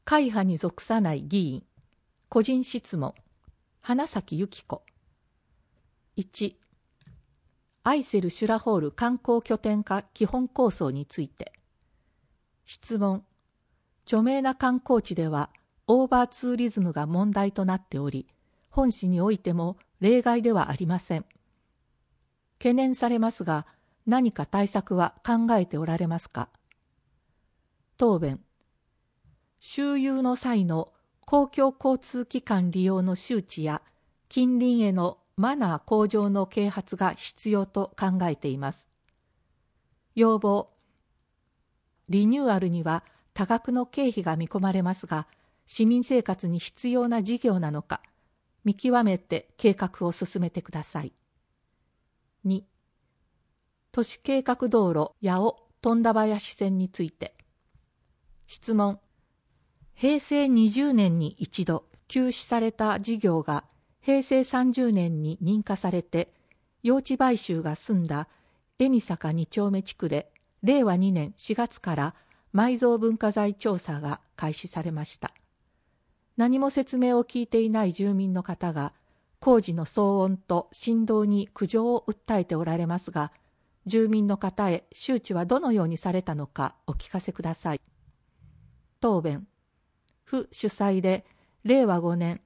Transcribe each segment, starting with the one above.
会派に属さない議員。個人質問。花咲由紀子。1、アイセルシュラホール観光拠点化基本構想について。質問。著名な観光地ではオーバーツーリズムが問題となっており、本市においても例外ではありません。懸念されますが、何か対策は考えておられますか。答弁。周遊の際の公共交通機関利用の周知や近隣へのマナー向上の啓発が必要と考えています。要望。リニューアルには多額の経費が見込まれますが、市民生活に必要な事業なのか、見極めて計画を進めてください。2、都市計画道路八尾富田林線について。質問。平成20年に一度休止された事業が平成30年に認可されて、用地買収が済んだ江見坂2丁目地区で令和2年4月から埋蔵文化財調査が開始されました。何も説明を聞いていない住民の方が工事の騒音と振動に苦情を訴えておられますが、住民の方へ周知はどのようにされたのかお聞かせください。答弁。府主催で令和5年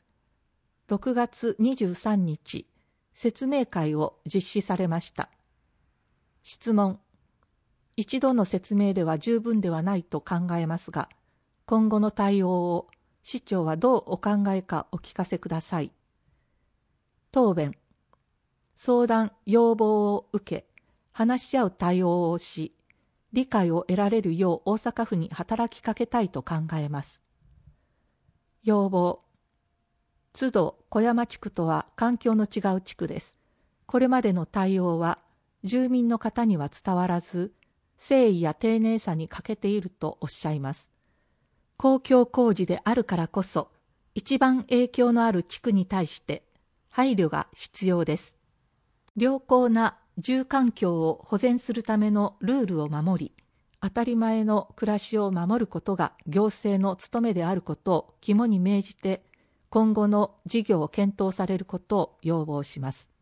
6月23日説明会を実施されました。質問。一度の説明では十分ではないと考えますが、今後の対応を市長はどうお考えかお聞かせください。答弁。相談・要望を受け、話し合う対応をし、理解を得られるよう大阪府に働きかけたいと考えます。要望。津戸小山地区とは環境の違う地区です。これまでの対応は住民の方には伝わらず、誠意や丁寧さに欠けているとおっしゃいます。公共工事であるからこそ、一番影響のある地区に対して配慮が必要です。良好な住環境を保全するためのルールを守り、当たり前の暮らしを守ることが行政の務めであることを肝に銘じて、今後の事業を検討されることを要望します。